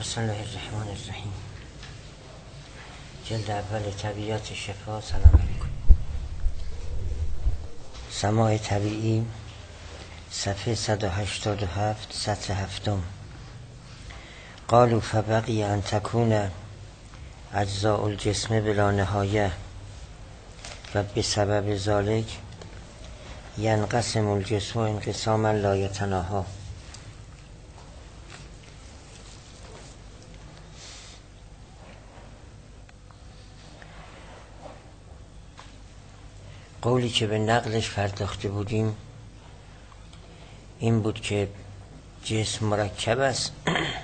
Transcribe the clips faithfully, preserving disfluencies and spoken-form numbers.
بسم الله الرحمن الرحیم. جلد اول طبیعت شفا. سلام علیکم. سماع طبیعی صفحه صد و هشتاد و هفت سطر هفتم. قالوا فبقی ان تکون اجزاء الجسم بلا نهایه و بسبب ذلك ینقسم الجسم انقساما لا یتناهی. قولی که به نقلش پرداخته بودیم این بود که جسم مرکب است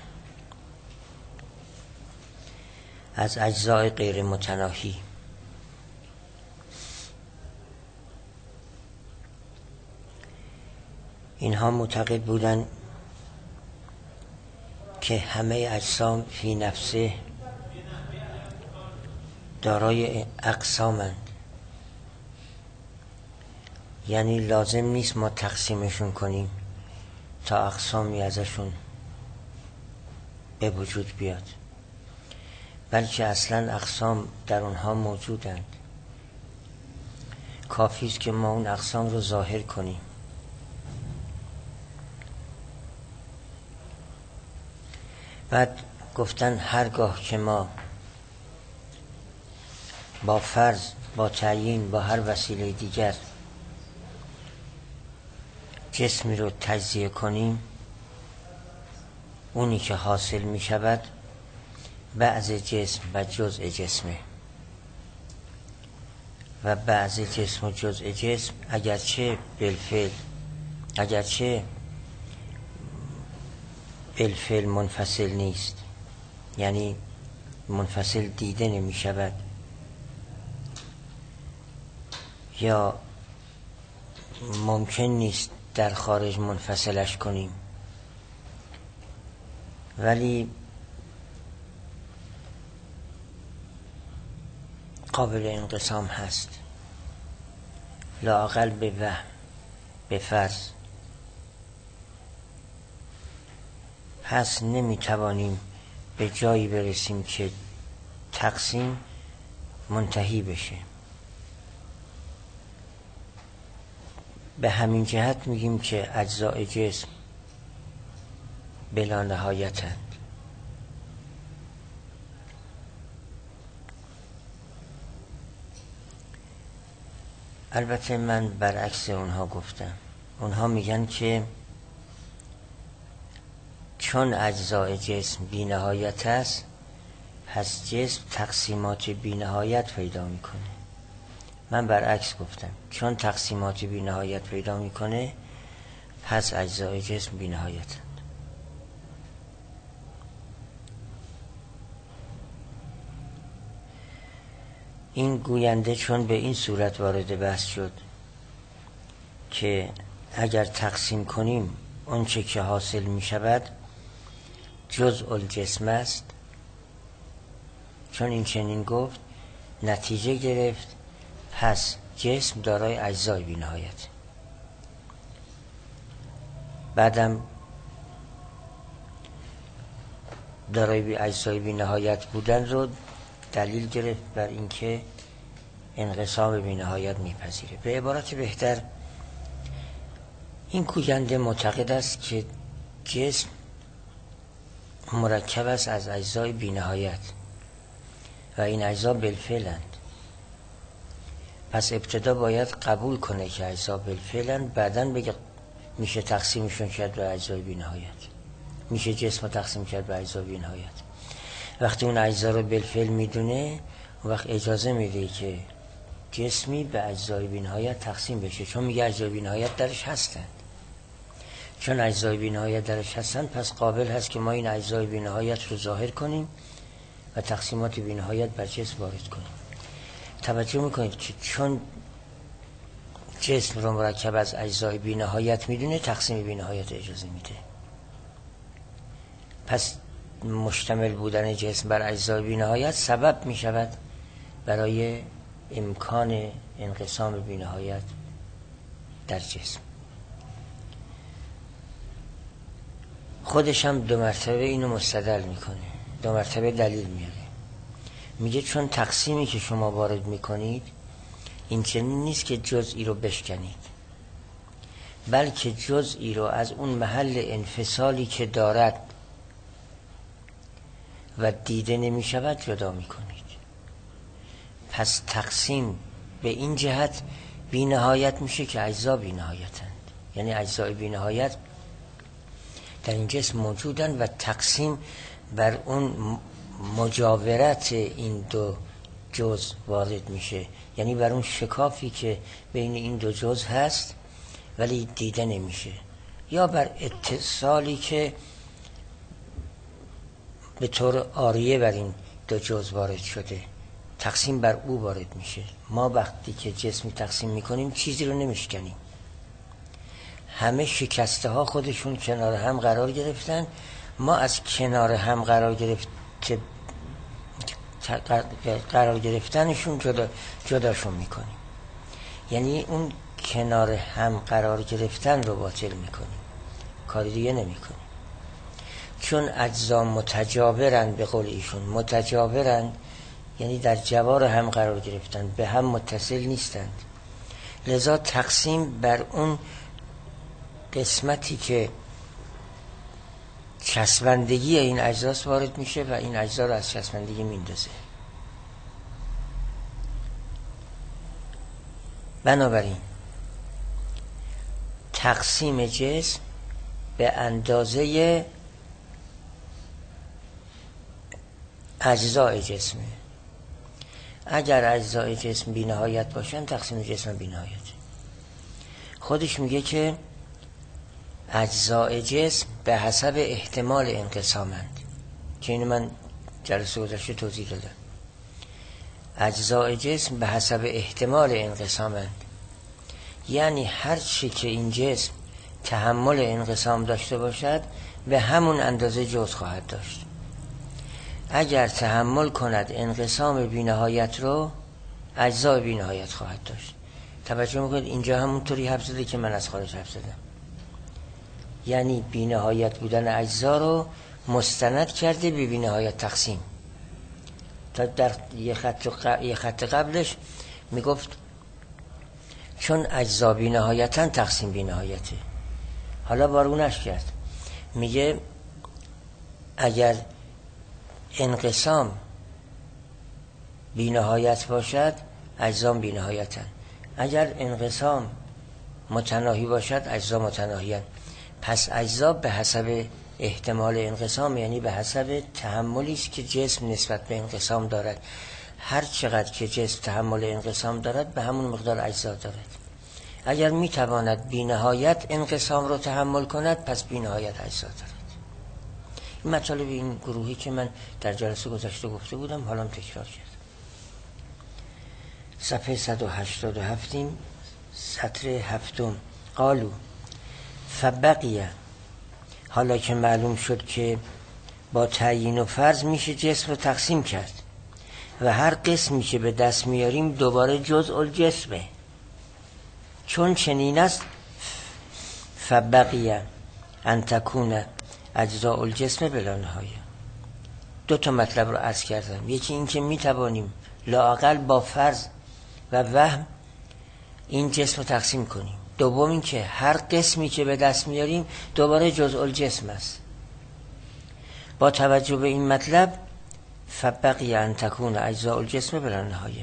از اجزای غیر متناهی. اینها معتقد بودند که همه اجسام فی نفسه دارای اقسامند، یعنی لازم نیست ما تقسیمشون کنیم تا اقسامی ازشون به وجود بیاد، بلکه اصلا اقسام در اونها موجودند. کافی است که ما اون اقسام رو ظاهر کنیم. بعد گفتن هرگاه که ما با فرض، با تعیین، با هر وسیله دیگر جسمی رو تجزیه کنیم، اونی که حاصل می شود بعض جسم و جزء جسمه و بعض جسم و جزء جسم اگرچه بالفعل اگرچه بالفعل منفصل نیست، یعنی منفصل دیده نمی شود یا ممکن نیست در خارج منفصلش کنیم، ولی قابل انقسام هست، لااقل به وهم، به فرض. پس نمیتوانیم به جایی برسیم که تقسیم منتهی بشه. به همین جهت میگیم که اجزاء جسم بلا نهایتند. البته من برعکس اونها گفتم. اونها میگن که چون اجزاء جسم بی نهایت است، پس جسم تقسیمات بی نهایت پیدا میکنه. من برعکس گفتم، چون تقسیمات بی نهایت پیدا میکنه پس اجزای جسم بی نهایتند. این گوینده چون به این صورت وارد بحث شد که اگر تقسیم کنیم اون چه که حاصل میشود جزء الجسم است، چون این چنین گفت نتیجه گرفت پس جسم دارای اجزای بی نهایت. بعدم دارای بی اجزای بی نهایت بودن رو دلیل گرفت بر اینکه انقسام بی نهایت میپذیره. به عبارت بهتر این گوینده معتقد است که جسم مرکب است از اجزای بی نهایت و این اجزا بالفعلند. پس ابتدا باید قبول کنه که اجزا بالفعلند، بعدن بگه میشه تقسیمشون کرد به اجزای بی نهایت، میشه جسم تقسیم کرد به اجزای بی نهایت. وقتی اون اجزا رو بالفعل میدونه اون وقت اجازه میده که جسمی به اجزای بی نهایت تقسیم بشه، چون میگه اجزای بی نهایت درش هستند. چون اجزای بی نهایت درش هستند پس قابل هست که ما این اجزای بی نهایت رو ظاهر کنیم و تقسیمات بی نهایت بر جسم وارد کنیم. توجه میکنید که چون جسم رو مرکب از اجزای بی نهایت میدونه تقسیم بی نهایت اجازه میده. پس مشتمل بودن جسم بر اجزای بی نهایت سبب میشود برای امکان انقسام بی نهایت در جسم. خودش هم دو مرتبه اینو مستدل میکنه، دو مرتبه دلیل میاره. میگه چون تقسیمی که شما وارد میکنید این چنین نیست که جزئی رو بشکنید، بلکه جزئی رو از اون محل انفصالی که دارد و دیده نمیشود جدا میکنید. پس تقسیم به این جهت بی نهایت میشه که اجزا بی نهایتند، یعنی اجزای بی نهایت در این جسم موجودن و تقسیم بر اون مجاورت این دو جزء وارد میشه، یعنی بر اون شکافی که بین این دو جزء هست ولی دیده نمیشه، یا بر اتصالی که به طور عاریه بر این دو جزء وارد شده، تقسیم بر او وارد میشه. ما وقتی که جسمی تقسیم میکنیم چیزی رو نمیشکنیم، همه شکسته ها خودشون کنار هم قرار گرفتن، ما از کنار هم قرار گرفت قرار گرفتنشون جدا جداشون میکنیم، یعنی اون کنار هم قرار گرفتن رو باطل میکنیم، کاری دیگه نمیکنیم. چون اجزا متجاورن، به قول ایشون متجاورن یعنی در جوار هم قرار گرفتن، به هم متصل نیستند، لذا تقسیم بر اون قسمتی که چسبندگی این اجزاست وارد میشه و این اجزا رو از چسبندگی میندازه. بنابراین تقسیم جسم به اندازه اجزای جسمه. اگر اجزای جسم بی نهایت باشن تقسیم جسم بی نهایت. خودش میگه که اجزای جسم به حسب احتمال انقسامند، که اینو من جلسه گذشته توضیح دادم. اجزای جسم به حسب احتمال انقسامند، یعنی هر چی که این جسم تحمل انقسام داشته باشد به همون اندازه جزء خواهد داشت. اگر تحمل کند انقسام بی نهایت رو، اجزای بی نهایت خواهد داشت. توجه میکنید اینجا همونطوری حرف زده که من از خارج حرف زدم، یعنی بی نهایت بودن اجزا رو مستند کرده به بی نهایت تقسیم. تا در یه خط, ق... یه خط قبلش میگفت چون اجزا بی نهایتن تقسیم بی نهایته. حالا بارونش کرد، میگه اگر انقسام بی نهایت باشد اجزا بی نهایتن، اگر انقسام متناهی باشد اجزا متناهیان. پس اجزا به حسب احتمال انقسام، یعنی به حسب تحملی است که جسم نسبت به انقسام دارد. هر چقدر که جسم تحمل انقسام دارد به همون مقدار اجزا دارد. اگر میتواند بی نهایت انقسام رو تحمل کند پس بی نهایت اجزا دارد. این مطالب این گروهی که من در جلسه گذشته گفته بودم حالا تکرار کردم. صفحه صد و هشتاد و هفت سطر هفتم. قالو فبقیه، حالا که معلوم شد که با تعیین و فرض میشه جسم رو تقسیم کرد و هر قسمی که به دست میاریم دوباره جزء الجسمه، چون چنین است فبقیه ان تکون اجزاء الجسم بلا نهایه. دو تا مطلب رو عرض کردم، یکی این که میتوانیم لااقل با فرض و وهم این جسم رو تقسیم کنیم، دوم این که هر قسمی که به دست میاریم دوباره جزء الجسم است. با توجه به این مطلب فبقی ان تکون اجزاء الجسم بلا نهایه،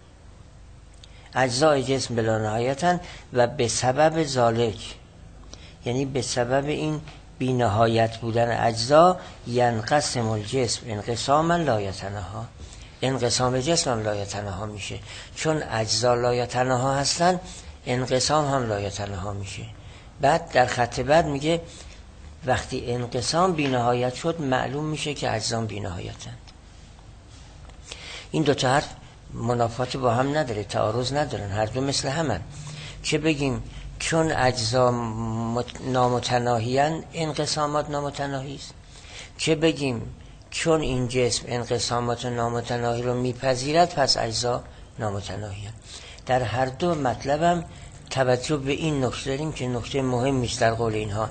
اجزای جسم بلا نهایتن و به سبب ذالک، یعنی به سبب این بی نهایت بودن اجزا ینقسم الجسم انقساما لا یتناها، انقسام جسم هم لا یتناها میشه. چون اجزا لا یتناها هستن انقسام هم لا یتناها میشه. بعد در خط بعد میگه وقتی انقسام بی نهایت شد معلوم میشه که اجزا بی نهایتند. این دو تا حرف منافات با هم نداره، تعارض ندارن، هر دو مثل همن. چه بگیم چون اجزا نامتناهیان انقسامات نامتناهی است، چه بگیم چون این جسم انقسامات نامتناهی رو میپذیرد پس اجزا نامتناهیان. در هر دو مطلبم توجه به این نکته داریم که نکته مهمی است در قول اینها.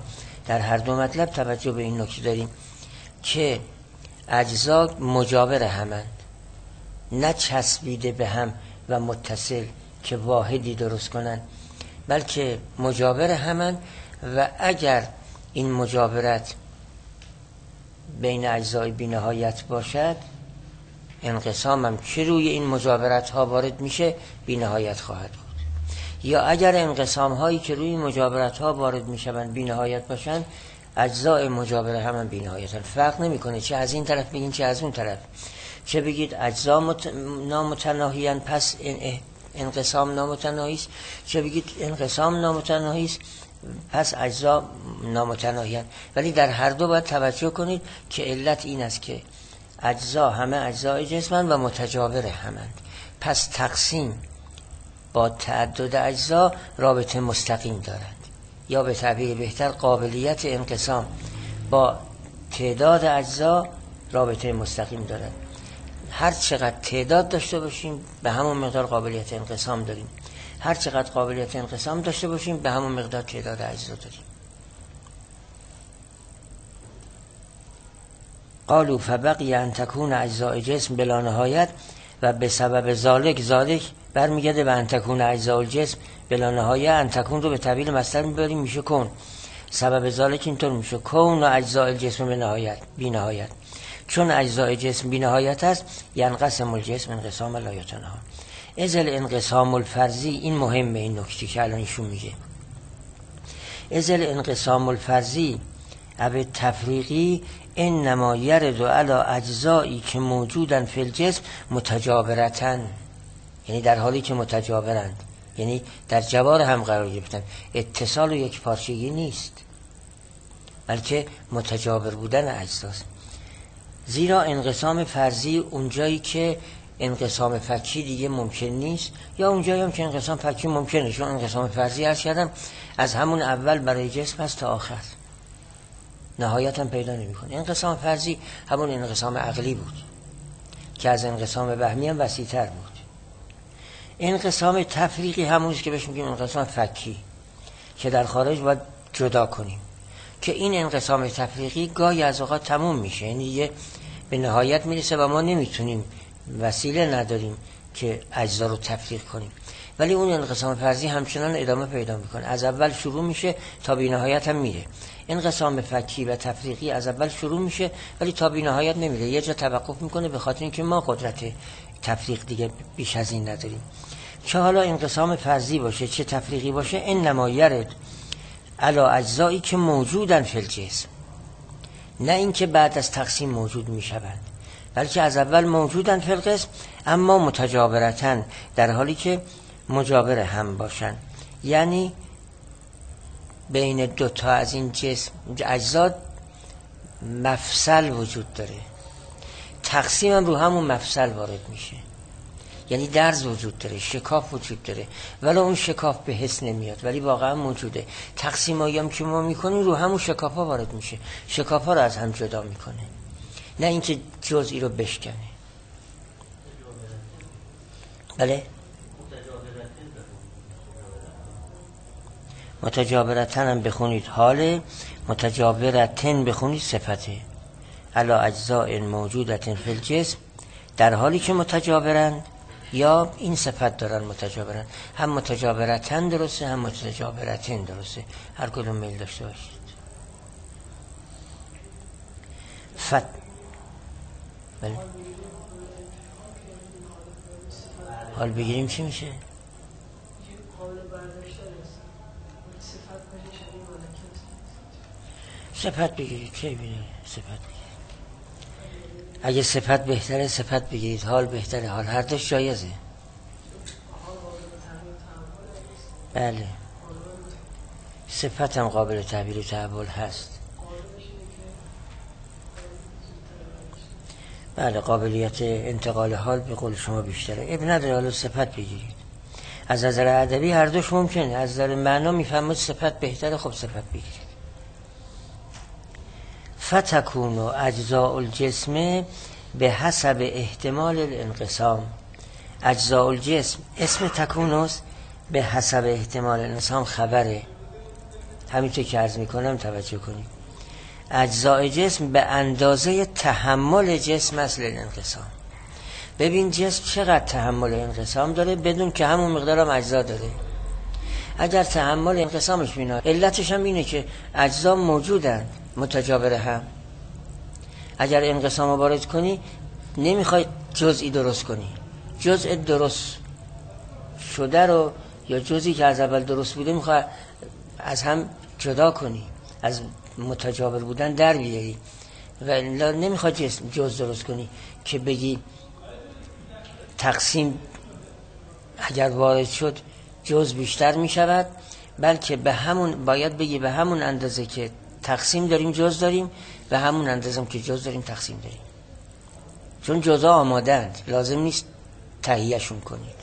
در هر دو مطلب توجه به این نکته داریم که اجزا مجاور همند، نه چسبیده به هم و متصل که واحدی درست کنند، بلکه مجاور همند و اگر این مجاورت بین اجزای بی نهایت باشد، انقسام هم که روی این مجاورت ها وارد میشه بی نهایت خواهد بود. یا اگر انقسام هایی که روی مجاورت ها وارد میشوند بی نهایت باشند، اجزای مجاوره هم, هم بی نهایتن. فرق نمیکنه چه از این طرف بگین چه از اون طرف، چه بگید اجزا مت... نامتناهیان پس این انقسام نامتناهی است، چه بگید انقسام نامتناهی است پس اجزا نامتناهیان. ولی در هر دو باید توجه کنید که علت این است که اجزا همه اجزای جسمند و متجاور همند، پس تقسیم با تعدد اجزا رابطه مستقیم دارند، یا به تعبیر بهتر قابلیت انقسام با تعداد اجزا رابطه مستقیم دارند. هر چقدر تعداد داشته باشیم به همون مقدار قابلیت انقسام داریم، هر چقدر قابلیت انقسام داشته باشیم به همون مقدار تعداد اجزا داریم. قالوا فبقی ان تکون اجزاء جسم بلا نهایت و به سبب ذالک، ذالک برمیگرده به ان تکون اجزاء الجسم بلا نهایت. ان تکون رو به تعبیر مصدر میبریم میشه کن، سبب ذالک اینطور میشه کون و اجزاء الجسم به نهایت بی نهایت. چون اجزاء جسم بی نهایت است ینقسم الجسم انقسام لا یتناهی. ازل انقسام الفرضی، این مهمه این نکته که الان ایشون میگه، ازل انقسام الفرضی او تفریقی انما یرد علی اجزایی که موجودن فی الجسم متجاورتن، یعنی در حالی که متجاورند، یعنی در جوار هم قرار گرفتن. اتصال و یک پارچگی نیست بلکه متجاور بودن اجزاست. زیرا انقسام فرضی اونجایی که انقسام فکی دیگه ممکن نیست، یا اونجایی هم که انقسام فکی ممکنه، چون انقسام فرضی عرض کردم از همون اول برای جسم هست تا آخر، نهایت هم پیدا نمی کنه. انقسام فرضی همون انقسام عقلی بود که از انقسام وهمی هم وسیع‌تر بود. انقسام تفریقی همونیست که بهش میگیم انقسام فکی که در خارج باید جدا کنیم، که این انقسام تفریقی گاهی از اوقات تموم میشه، یعنی دیگه به نهایت میرسه و ما نمیتونیم، وسیله نداریم که اجزا رو تفریق کنیم. ولی اون انقسام فرضی همچنان ادامه پیدا میکنه، از اول شروع میشه تا بی نهایت هم میره. انقسام فکی و تفریقی از اول شروع میشه ولی تا بی نهایت نمیره، یه جا توقف میکنه به خاطر اینکه ما قدرت تفریق دیگه بیش از این نداریم. چه حالا انقسام فرضی باشه چه تفریقی باشه، انما یرد علی اجزایی که موجودن فی الجسم، نه اینکه بعد از تقسیم موجود میشوند، بلکه از اول موجودن فی القسم اما متجاورتن، در حالی که مجاور هم باشن. یعنی بین دو تا از این جسم اجزا مفصل وجود داره، تقسیم هم رو همون مفصل وارد میشه، یعنی درز وجود داره، شکاف وجود داره، ولی اون شکاف به حس نمیاد ولی واقعا موجوده. تقسیم هایی هم که ما میکنیم رو همون شکاف ها وارد میشه، شکاف ها رو از هم جدا میکنه، نه اینکه جزئی رو بشکنه. بله متجاورتن هم بخونید، حال متجاورتن بخونید صفته علا اجزاء موجودتن فی الجسم، در حالی که متجاورند یا این صفت دارن متجاورن، هم متجاورتن درسته هم متجاورتن درسته، هر کدوم میل داشته باشید. فت بله حال بگیریم چی میشه؟ صفت بگیرید، چه بگیرید؟ صفت بگیرید. اگه صفت بهتره صفت بگیرید، حال بهتره حال، هر دوش جایزه. بله صفت هم قابل تعبیر و تحول هست. بله قابلیت انتقال حال به قول شما بیشتره، اب نداره حالا صفت بگیرید. از نظر ادبی هر دوش ممکنه، از نظر معنا میفهمید صفت بهتره، خب صفت بگیرید. فتکون اجزاء الجسم به حسب احتمال الانقسام. اجزاء الجسم اسم تکونوس، به حسب احتمال الانقسام خبره، همینطور که عرض میکنم توجه کنید. اجزای جسم به اندازه تحمل جسم اصل انقسام. ببین جسم چقدر تحمل انقسام داره بدون که همون مقدار هم اجزا داره. اگر تحمل انقسامش بینا، علتش هم اینه که اجزا موجودن متجاور هم. اگر انقسام رو وارد کنی نمیخوای جزئی درست کنی، جزء درست شده رو یا جزئی که از اول درست بوده میخوای از هم جدا کنی، از متجاور بودن در بیاری و الا نمیخوای جز درست کنی که بگی تقسیم اگر وارد شد جز بیشتر میشود، بلکه به همون باید بگی به همون اندازه که تقسیم داریم جز داریم، به همون اندازه که جز داریم تقسیم داریم، چون جزا آمادند، لازم نیست تهیه‌شون کنید.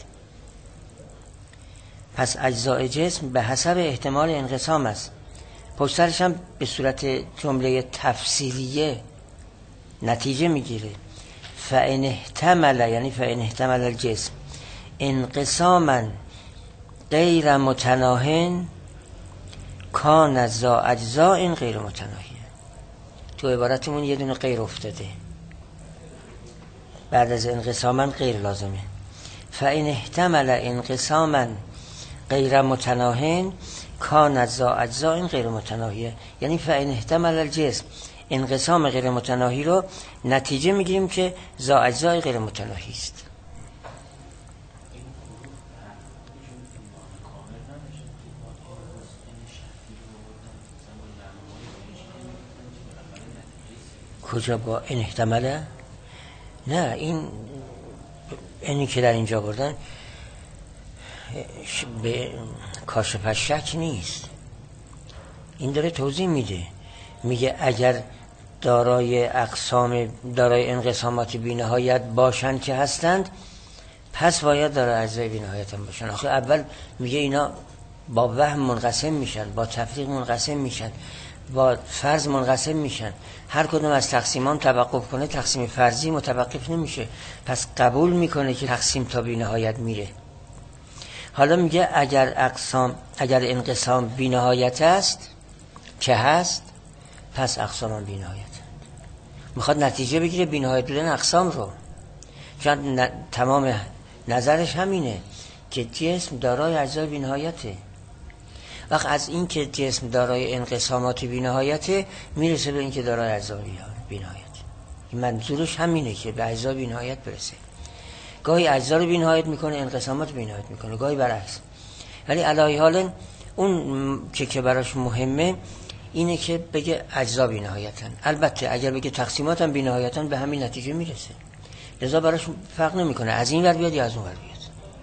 پس اجزای جسم به حسب احتمال انقسام است. پشترش هم به صورت جمله تفسیریه نتیجه میگیره. فإن احتمل، یعنی فإن احتمل الجسم انقساما غیر متناهن کان ذا اجزاء غیر متناهیه. تو عبارتمون یه دونه غیر افتاده، بعد از انقساما غیر لازمه. فإن احتمل انقساما غیر متناهن کان ذا اجزاء غیر متناهیه، یعنی فإن احتمل الجسم انقسام غیر متناهی رو نتیجه میگیریم که ذا اجزاء غیر متناهی است. کجا با این احتماله؟ نه، این اینی که در اینجا بردن به کاشف شک نیست. این داره توضیح میده، میگه اگر دارای اقسام دارای انقسامات بی‌نهایت باشند که هستند، پس باید دارای اجزای بی‌نهایت هم باشن. آخه اول میگه اینا با وهم منقسم میشن، با تفریق منقسم میشن، با فرض منقسم میشن. هر کدوم از تقسیمان توقف کنه تقسیم فرضی متوقف نمیشه، پس قبول میکنه که تقسیم تا بی‌نهایت میره. حالا میگه اگر اقسام اگر انقسام بی‌نهایت است که هست، پس اقسام هم بی‌نهایت. میخواد نتیجه بگیره بی‌نهایت بودن اقسام رو، چون ن... تمام نظرش همینه که جسم دارای اجزای بی‌نهایته. وقت از این که جسم دارای انقسامات بی‌نهایته میرسه به این که دارای اجزای بی‌نهایت. منظورش همینه که به اجزای بی‌نهایت برسه. گاهی اجزا رو بی‌نهایت میکنه، انقسامات بی‌نهایت میکنه، گاهی برعکس. ولی علی حال اون که که براش مهمه اینه که بگه اجزا بی‌نهایتن. البته اگر بگه تقسیمات هم بی‌نهایتن به همین نتیجه میرسه، لذا براش فرق نمیکنه از این ور بیاد یا از اون ور بیاد،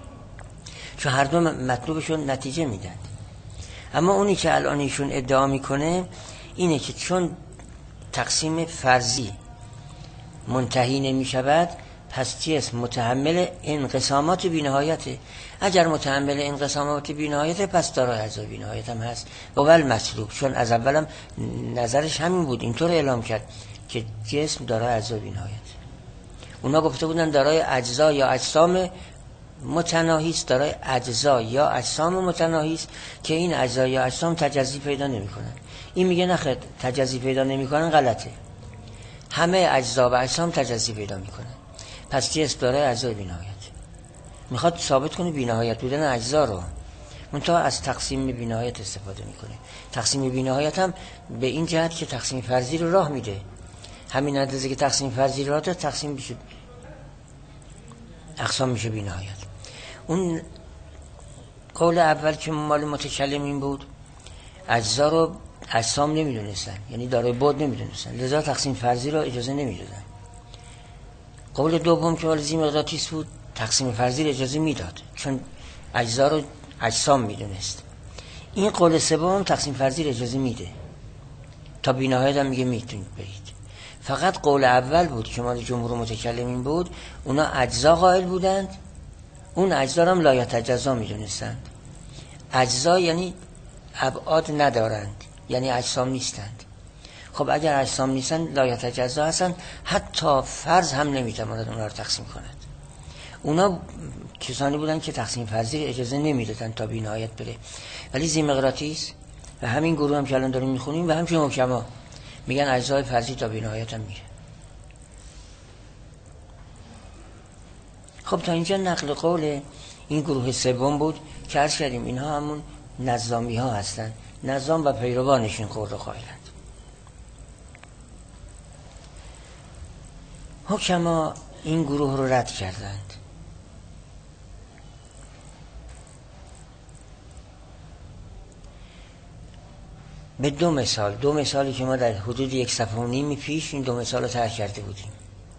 چون هر دو مطلوبشون نتیجه میدن. اما اونی که الان ایشون ادعا میکنه اینه که چون تقسیم فرضی منتهی نمیشود، پس جسم متحمل انقسامات بی‌نهایته. اگر متحمل انقسامات بی‌نهایته، پس دارای اجزای بی‌نهایت هم هست. اول مطلوب، چون از اولم نظرش همین بود، اینطور اعلام کرد که جسم دارای اجزای بی‌نهایت. اونا گفته بودن دارای اجزا یا اجسام متناهی است، دارای اجزا یا اجسام متناهی است که این اجزا یا اجسام تجزی پیدا نمی‌کنن. این میگه نه، تجزی پیدا نمی‌کنن، غلطه. همه اجزا و اجسام تجزی پیدا می‌کنن. پس جسم داره اجزای بی‌نهایت. میخواد ثابت کنه بی‌نهایت بودن اجزا رو، منتها از تقسیم بی‌نهایت استفاده میکنه. تقسیم بی‌نهایت هم به این جهت که تقسیم فرضی رو راه میده. همین اندازه که تقسیم فرضی رو راه داد، تقسیم میشه اقسام میشه بی‌نهایت. اون قول اول که مال متکلمین بود، اجزا رو اجسام نمیدونستن، یعنی دارای بعد نمیدونستن، لذا تقسیم فرضی رو اجازه نمیدادن. قول دوم که مال زیمقراطیس بود، تقسیم فرضی رو اجازه میداد، چون اجزا رو اجسام میدونست. این قول سوم تقسیم فرضی رو اجازه میده، تا بی‌نهایت هم میگه میتونید برید. فقط قول اول بود که مال جمهور متکلمین بود، اونا اجزا قائل بودند، اون اجزا رو هم لا یتجزا میدونستند. اجزا یعنی ابعاد ندارند، یعنی اجسام نیستند. خب اگر اجسام نیستن، لا یتجزا هستن، حتی فرض هم نمیتواند اونا رو تقسیم کند. اونا کسانی بودن که تقسیم فرضی اجازه نمیدادن تا بی‌نهایت بره. ولی زیمقراطیس و همین گروه هم که الان داریم میخونیم و همچنین حکما میگن اجزای فرضی تا بی‌نهایت هم میره. خب تا اینجا نقل قول این گروه سوم بود که عرض کردیم اینها همون نظامی ها هستن، نظام و پیروانش این قول رو قائلند. حکما این گروه رو رد کردند. به دو مثال دو مثالی که ما در حدود یک صفحه و نیمی پیش این دو مثال رو طرح کرده بودیم.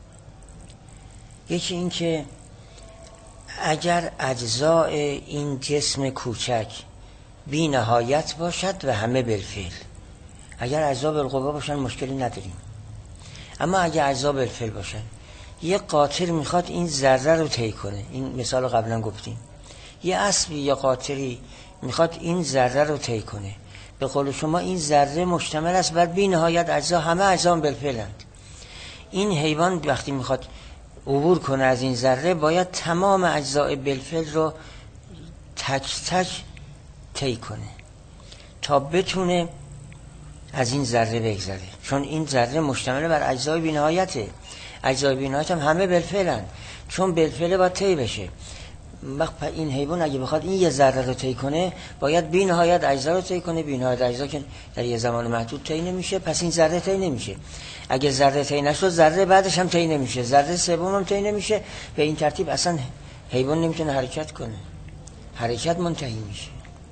یکی این که اگر اجزاء این جسم کوچک بی نهایت باشد و همه بالفعل، اگر اجزا بالقوه باشن مشکلی نداریم، اما اگر اجزا بالفعل باشن، یه قاطر میخواد این ذره رو طی کنه، این مثال رو قبلا گفتیم، یه اسبی یا قاطری میخواد این ذره رو طی کنه، به قول شما این ذره مشتمل است بر بی نهایت اجزا، همه اجزا بالفعلند. این حیوان وقتی میخواد عبور کنه از این ذره باید تمام اجزای بالفعل رو تک تک طی کنه تا بتونه از این ذره بگذره، چون این ذره مشتمل بر اجزای بی‌نهایته. اجزای بی‌نهایت هم همه بالفعلن، چون بالفعل باید طی بشه. وقت این حیوان اگه بخواد این یه ذره رو طی کنه باید بی‌نهایت اجزا رو طی کنه. بی‌نهایت اجزا که در یه زمان محدود طی نمیشه، پس این ذره طی نمیشه. اگه ذره طی نشد ذره بعدش هم طی نمیشه، ذره سوم هم طی نمیشه. به این ترتیب اصلا حیوان نمیتونه حرکت کنه، حرکت منتهی میشه.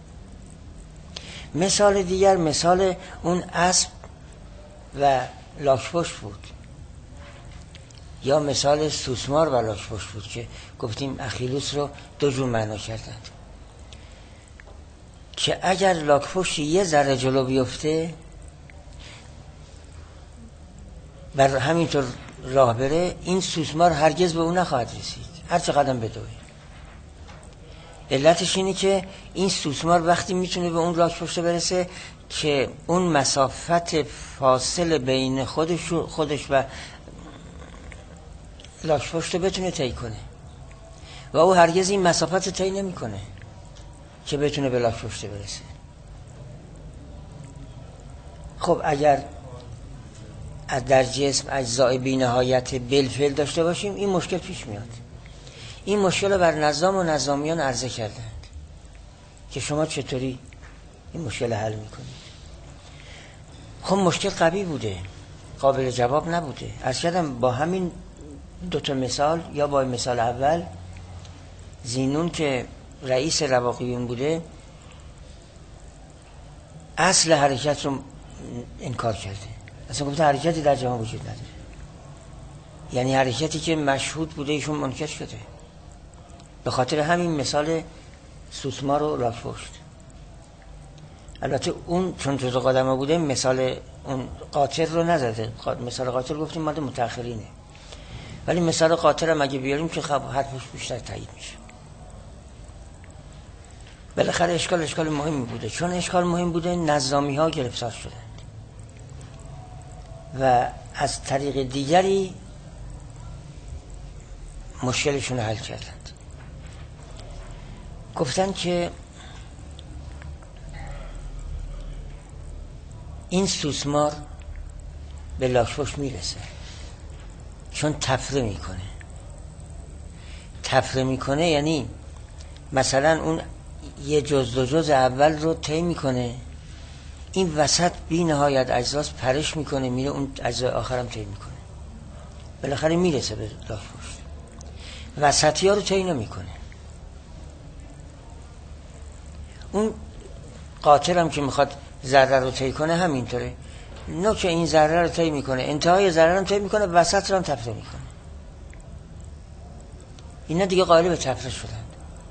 مثال دیگر مثال اون اسب و لاک‌پشت بود، یا مثال سوسمار و لاک‌پشت بود که گفتیم اخیلوس رو دو جور معنا کردند، که اگر لاک‌پشت یه ذره جلو بیفته بر همینطور راه بره، این سوسمار هرگز به اون نخواهد رسید هر چه قدم بدوه. علتش اینه که این سوسمار وقتی میتونه به اون لاک‌پشت برسه که اون مسافت فاصله بین خودش خودش و لاک‌پشت رو بتونه طی کنه، و او هرگز این مسافت رو طی نمیکنه که بتونه به لاک‌پشت برسه. خب اگر در جسم اجزای بی‌نهایت بالفعل داشته باشیم این مشکل پیش میاد. این مشکل رو بر نظام و نظامیان عرضه کردند که شما چطوری این مشکل حل میکنید. خب مشکل قوی بوده، قابل جواب نبوده. عرض کردم با همین دوتا مثال یا با مثال اول، زینون که رئیس رواقیون بوده اصل حرکت رو انکار کرده، اصلا گفته حرکتی در جهان وجود نداره، یعنی حرکتی که مشهود بوده ایشون منکر شده. به خاطر همین مثال سوسمار و لاک‌پشت، البته اون چون جزء قدما بوده مثال اون قاطر رو نزده، مثال قاطر گفتیم ماده متأخرینه، ولی مثال قاطر هم اگه بیاریم که خب حرفش بیشتر تایید میشه. بالاخره اشکال اشکال مهمی بوده، چون اشکال مهم بوده نظامی ها گرفتار شدند و از طریق دیگری مشکلشون رو حل کردند. گفتن که این سوسمار به لاک‌پشت میرسه چون تفره میکنه. تفره میکنه یعنی مثلا اون یه جز دو جز اول رو طی میکنه، این وسط بی نهایت اجزاست پرش میکنه میره اون اجزای آخرم طی میکنه، بالاخره میرسه به لاک‌پشت. وسطی ها رو طی نمیکنه. اون قاطر هم که میخواد ذره رو طی کنه همینطوره، نوک این ذره رو طی میکنه، انتهای ذره رو طی میکنه، وسط رو هم تفره میکنه. اینا دیگه قائل به تفره شدن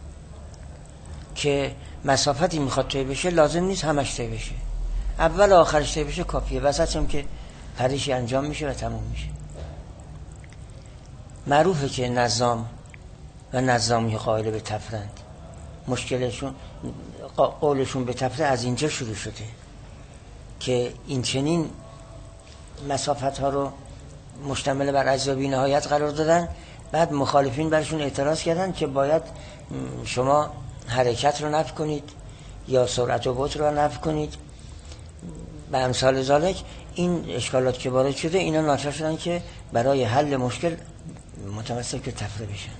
که مسافتی میخواد طی بشه لازم نیست همش طی بشه، اول آخرش طی بشه کافیه، وسط هم که پریشی انجام میشه و تموم میشه. معروفه که نظام و نظامی قائل به تفرند، مشکلشون قولشون به تفره از اینجا شروع شده که این چنین مسافت ها رو مشتمل بر اجزا بی نهایت قرار دادن. بعد مخالفین برشون اعتراض کردن که باید شما حرکت رو نفی کنید یا سرعت و بطء رو نفی کنید به امثال ذالک این اشکالات که وارد شده اینا ناچار شدن که برای حل مشکل متمسک به تفره بشن.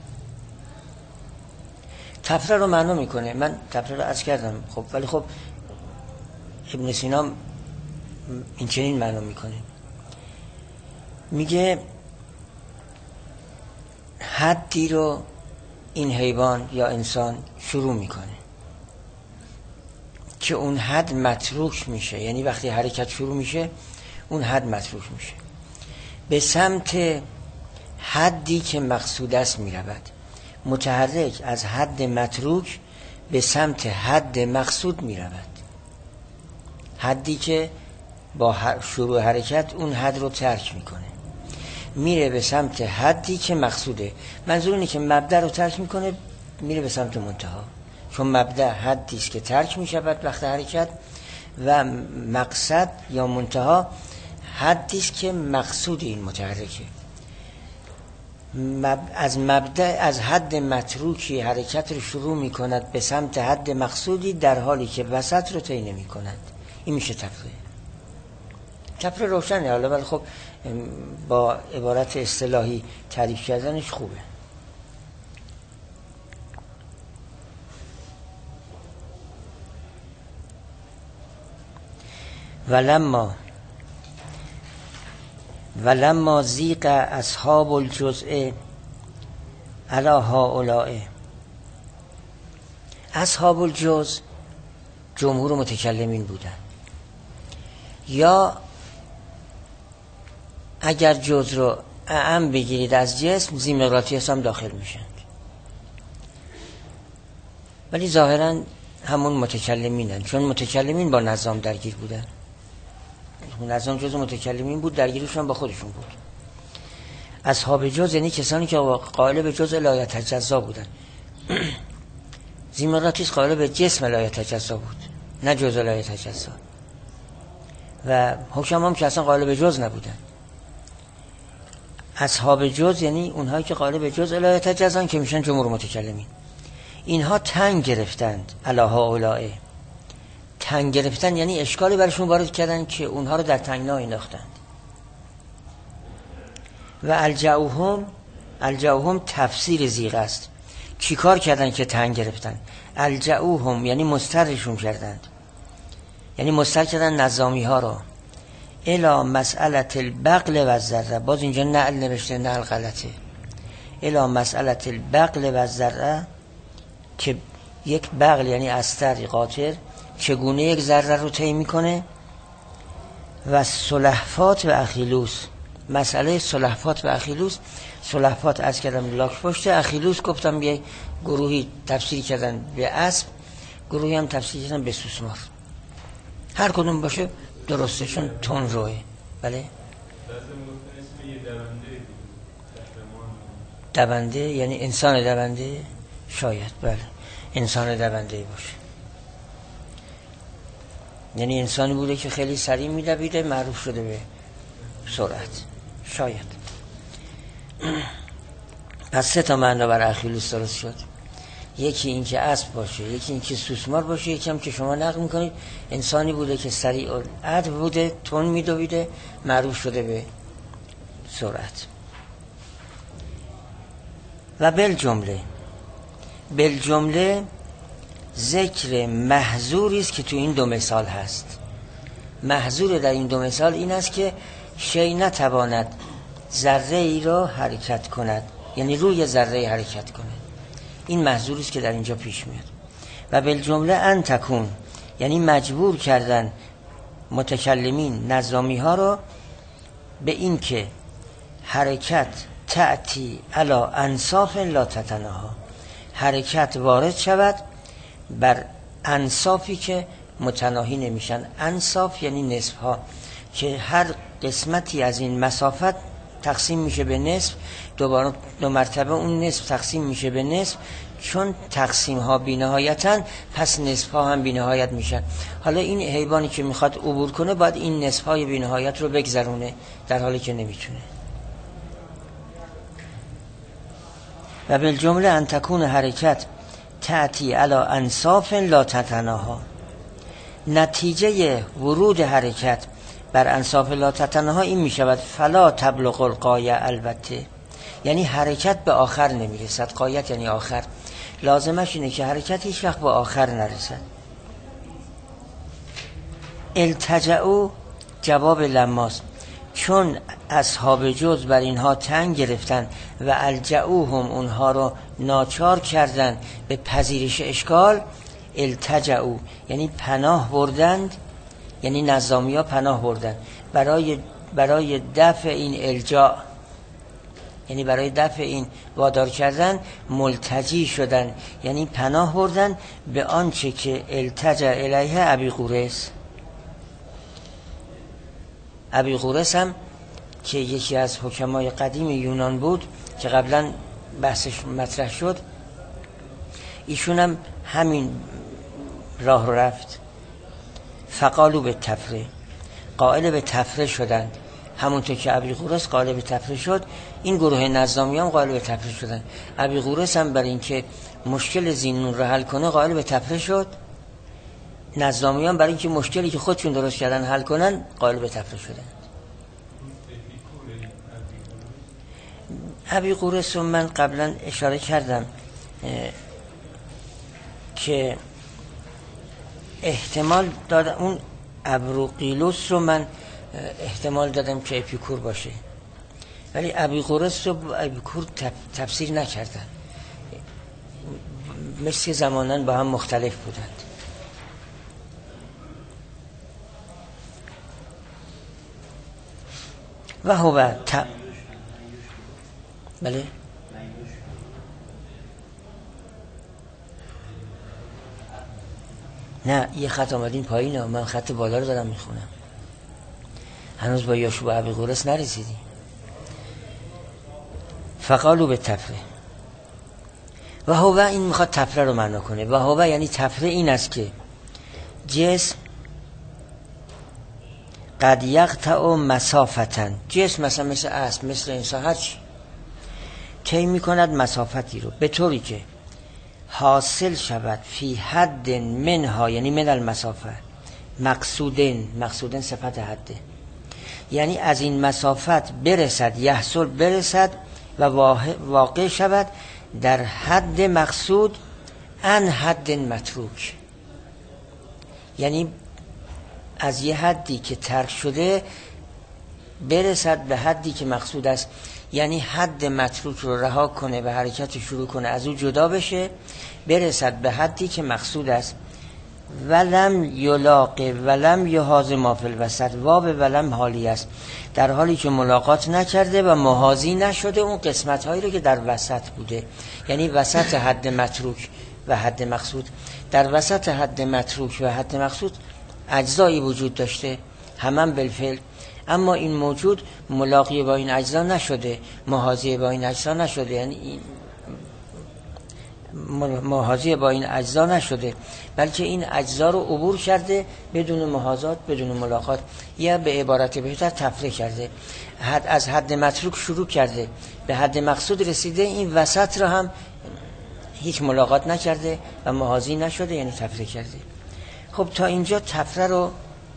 تفره رو معنا میکنه، من تفره رو عرض کردم خب، ولی خب ابن سینا این چنین معنا میکنه، میگه حدی رو این حیوان یا انسان شروع میکنه که اون حد متروک میشه، یعنی وقتی حرکت شروع میشه اون حد متروک میشه، به سمت حدی که مقصود است میرود. متحرک از حد متروک به سمت حد مقصود میرود، حدی که با شروع حرکت اون حد رو ترک میکنه، میره به سمت حدی که مقصوده. منظور اینه که مبدأ رو ترک میکنه، میره به سمت منتها، چون مبدأ حدی است که ترک میشود وقت حرکت و مقصد یا منتها حدی است که مقصود این متحرکه. از مبدأ از حد متروکی حرکت رو شروع میکند به سمت حد مقصودی، در حالی که وسط رو طی نمیکند. این میشه تفره. تفره روشنه حالا، ولی خب با عبارت اصطلاحی تعریف کردنش خوبه. ولما ولما زیق اصحاب الجزء علی هؤلاء. اصحاب الجزء جمهور متکلمین بودن، یا اگر جزء رو اعم بگیرید از جسم ذی مقناطیس هم داخل میشن، ولی ظاهرا همون متکلمینن، چون متکلمین با نظام درگیر بودن. نظام جزء متکلمین بود، درگیریشون با خودشون بود. اصحاب جزء یعنی کسانی که قائل به جزء لا یتجزا بودن. ذی مقناطیس قائل به جسم لا یتجزا بود، نه جزء لا یتجزا. و حکم هم که اصلا قائل به جزء نبودن. اصحاب جزء یعنی اونهایی که قائل به جزء لا یتجزا که میشن جمهور متکلمین. اینها تنگ گرفتند علی هؤلاء. تنگ گرفتن یعنی اشکالی برشون وارد کردن که اونها رو در تنگنا انداختند. و الجاؤهم، الجاؤهم تفسیر زیغ است. چی کار کردن که تنگ گرفتن؟ الجاؤهم یعنی مسترشون کردند، یعنی مستر کردن نظامی ها رو الی مسئله البقل و الذره. باز اینجا نعل نوشته، نعل غلطه. الی مسئله البقل و الذره، که یک بقل یعنی استر قاطر چگونه یک ذره رو طی میکنه. و سلحفات و اخیلوس، مسئله سلحفات و اخیلوس. سلحفات از کردم لاک پشت، اخیلوس گفتم یه گروهی تفسیر کردن به اسب، گروهی هم تفسیر کردن به سوسمار. هر کدوم باشه درسته، چون تون روه. بله دونده یعنی انسان دونده، شاید بله انسان دونده باشه، یعنی انسانی بوده که خیلی سریع میدویده، معروف شده به سرعت، شاید. پس سه تا معنی بر اخیلوس درست شد. یکی این که اسب باشه، یکی این که سوسمار باشه، یکی هم که شما نقل میکنید انسانی بوده که سریع العد بوده، تون میدویده، معروف شده به سرعت. و بالجمله، بالجمله ذکر محظوری است که تو این دو مثال هست. محظور در این دو مثال این است که شی نتواند ذره ای را حرکت کند، یعنی روی ذره حرکت کند. این محظوری است که در اینجا پیش میاد. و بالجمله ان تکون، یعنی مجبور کردن متکلمین نظامی ها را به این که حرکت تأتی علی انصاف لا تتناها، حرکت وارد شود بر انصافی که متناهی نمیشن. انصاف یعنی نصف ها، که هر قسمتی از این مسافت تقسیم میشه به نصف، دوباره دو مرتبه اون نصف تقسیم میشه به نصف، چون تقسیم ها بی‌نهایتن پس نصف ها هم بی‌نهایت میشن. حالا این حیوانی که میخواد عبور کنه باید این نصف های بی‌نهایت رو بگذرونه، در حالی که نمیتونه. و بالجمله ان تکون حرکت تأتی علی انصاف لا تتناها، نتیجه ورود حرکت بر انصاف لا تتناها این می شود فلا تبلغ الغایه، البته یعنی حرکت به آخر نمی رسد. غایت یعنی آخر، لازمش اینه که حرکت هیچ وقت به آخر نرسد. التجعوا جواب لماست، چون اصحاب جز بر اینها تنگ گرفتن و الجعوهم اونها رو ناچار کردن به پذیرش اشکال. التجعوا یعنی پناه بردند، یعنی نظامی ها پناه بردند برای برای دفع این الجاء، یعنی برای دفع این وادار کردن ملتجی شدن، یعنی پناه بردن به آنچه که التجا الیه ابی قورس. ابی قورس هم که یکی از حکمای قدیم یونان بود که قبلا بحثش مطرح شد، ایشون هم همین راه رو رفت. فقالو به تفره، قائل به تفره شدند، همونطور که ابی قورس قائل به تفره شد، این گروه نظامیان قائل به تفره شدند. ابی قورس هم برای اینکه مشکل زینون رو حل کنه قائل به تفره شد، نظامیان برای اینکه مشکلی که خودشون درست کردن حل کنن قائل به تفره شدند. ابی قورس رو من قبلا اشاره کردم که احتمال دادم، اون ابروقیلوس رو من احتمال دادم که اپیکور باشه، ولی ابی قورس رو اپیکور تفسیر نکردن، مثل زمانن با هم مختلف بودند. و هو ت... بله نه یه خط آمدین پایین، من خط بالا رو دارم میخونم، هنوز با یاشوب ابی قورس نرسیدیم. فقالو به تفره و هو، این میخواد تفره رو معنا کنه. و هو یعنی تفره این است که جسم قد یقطع مسافتن، جسم مثلا مثل اسب، مثل انسان، هرچی طی میکند مسافتی رو به طوری که حاصل شود فی حد منها، یعنی من المسافه، مقصودن، مقصودن صفت حده، یعنی از این مسافت برسد، یحصل برسد و واقع شود در حد مقصود، ان حد متروک، یعنی از یه حدی که ترک شده برسد به حدی که مقصود است، یعنی حد متروک رو رها کنه و حرکت شروع کنه، از او جدا بشه، برسد به حدی که مقصود است. ولم یلاقه ولم یحاز ما فی الوسط، واب ولم حالی است، در حالی که ملاقات نکرده و محاذی نشده اون قسمت هایی رو که در وسط بوده، یعنی وسط حد متروک و حد مقصود. در وسط حد متروک و حد مقصود اجزایی وجود داشته، همان بالفعل، اما این موجود ملاقی با این اجزا نشده، محاذی با این اجزا نشده، یعنی این محاذی با این اجزا نشده، بلکه این اجزا رو عبور کرده بدون محاذات، بدون ملاقات، یا به عبارت بهتر تفره کرده، حد از حد متروک شروع کرده به حد مقصود رسیده، این وسط رو هم هیچ ملاقات نکرده و محاذی نشده، یعنی تفره کرده. خب تا اینجا تفره رو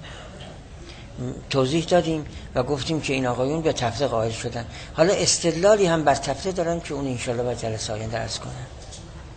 توضیح دادیم و گفتیم که این آقایون به تفره قائل شدن. حالا استدلالی هم بر تفره دارن که اون انشالله با جلسه آینده عرض کنم.